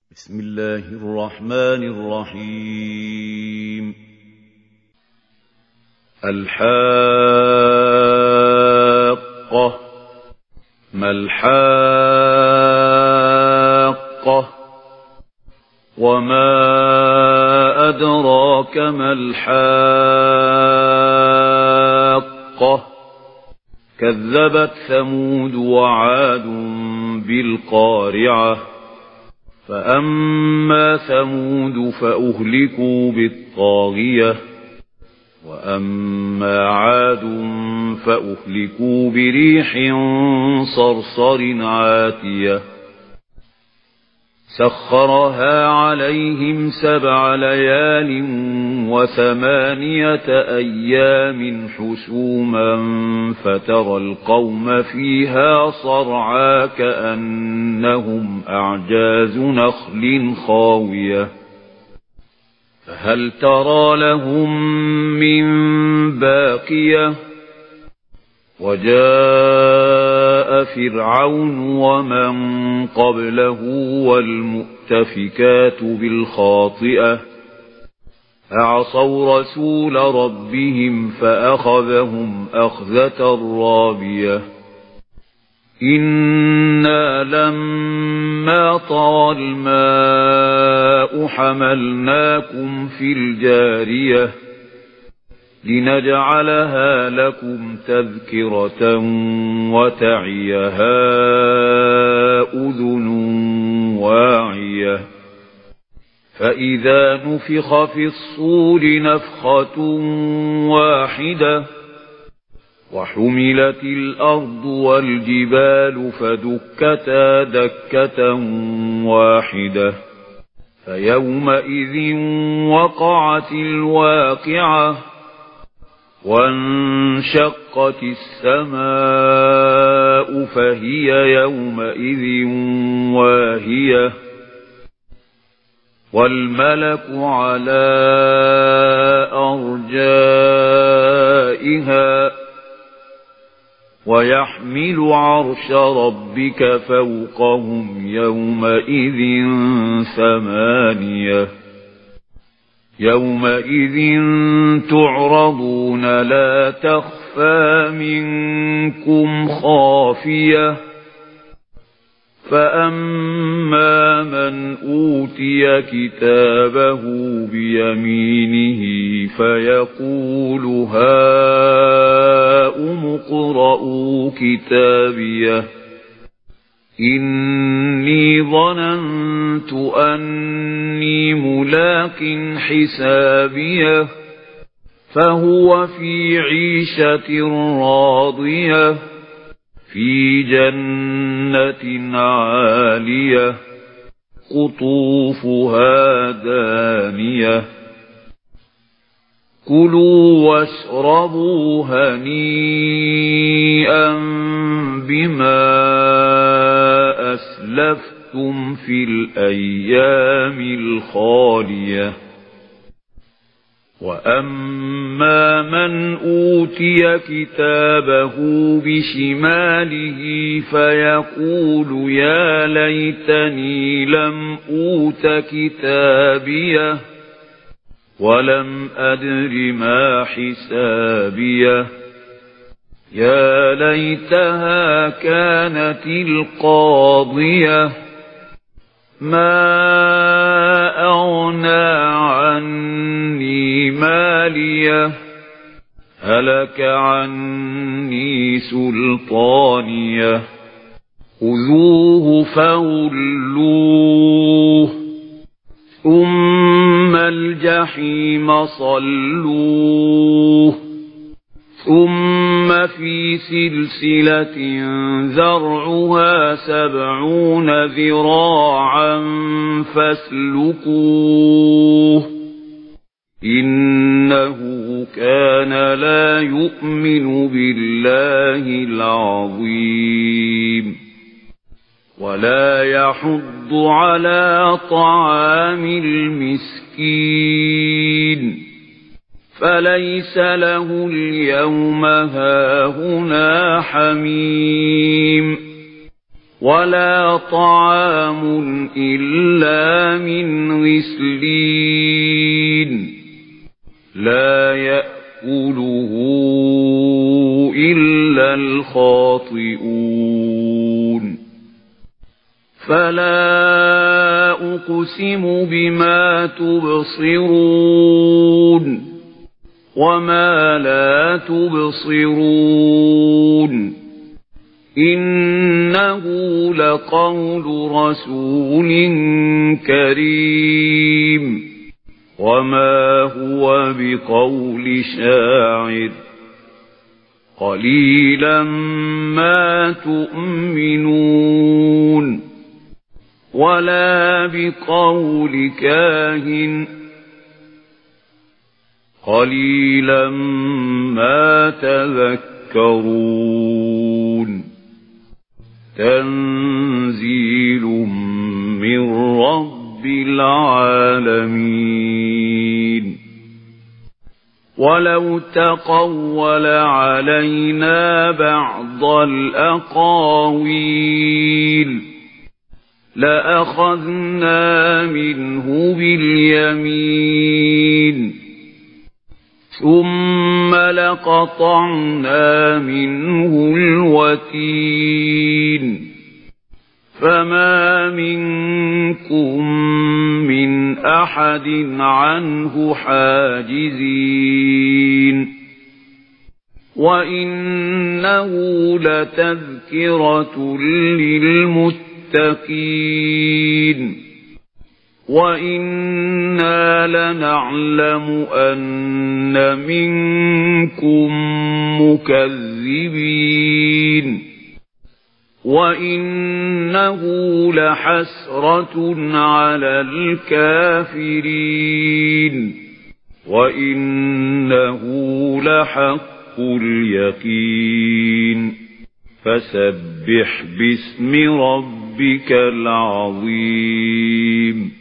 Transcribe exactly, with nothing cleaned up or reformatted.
بسم الله الرحمن الرحيم. الحاقة. ما الحاقة؟ وما أدراك ما الحاقة؟ كذبت ثمود وعاد بالقارعة. فأما ثمود فأهلكوا بالطاغية، وأما عاد فأهلكوا بريح صرصر عاتية سخرها عليهم سبع ليال وثمانية أيام حسوما فترى القوم فيها صرعى كأنهم أعجاز نخل خاوية فهل ترى لهم من باقية. وجاء فرعون ومن قبله والمؤتفكات بالخاطئة فعصوا رسول ربهم فأخذهم أخذة رابية. إنا لما طغى الماء حملناكم في الجارية لنجعلها لكم تذكرة وتعيها أذن واعية. فإذا نفخ في الصور نفخة واحدة وحملت الأرض والجبال فدكتا دكة واحدة فيومئذ وقعت الواقعة وانشقت السماء فهي يومئذ واهية والملك على أرجائها ويحمل عرش ربك فوقهم يومئذ ثمانية. يومئذ تعرضون لا تخفى منكم خافية. فأما من أوتي كتابه بيمينه فيقول هاؤم اقرءوا كتابيه إني ظننت أني ملاق حسابيه فهو في عيشة راضية في جنة عالية قطوفها دانية. كلوا واشربوا هنيئا بما أسلفتم في الأيام الخالية. وأما من أوتي كتابه بشماله فيقول يا ليتني لم أوت كتابيه ولم أدر ما حسابيه يا ليتها كانت القاضية ما أغنى عني ماليه هلك عني سلطانيه خذوه فغلوه ثم الجحيم صلوه ثم في سلسلة ذرعها سبعون ذراعا فاسلكوه إنه كان لا يؤمن بالله العظيم ولا يحض على طعام المسكين فليس له اليوم هاهنا حميم ولا طعام إلا من غسلين لا يأكله إلا الخاطئون فلا أقسم بما تبصرون وما لا تبصرون إنه لقول رسول كريم وما هو بقول شاعر قليلا ما تؤمنون ولا بقول كاهن قليلا ما تذكرون تنزيل من رب العالمين ولو تقول علينا بعض الأقاويل لأخذنا منه باليمين ثم لقطعنا منه الوتين فما منكم من أحد عنه حاجزين وإنه لتذكرة للمتقين وإنا لنعلم أن منكم مكذبين وإنه لحسرة على الكافرين وإنه لحق اليقين فسبح باسم ربك العظيم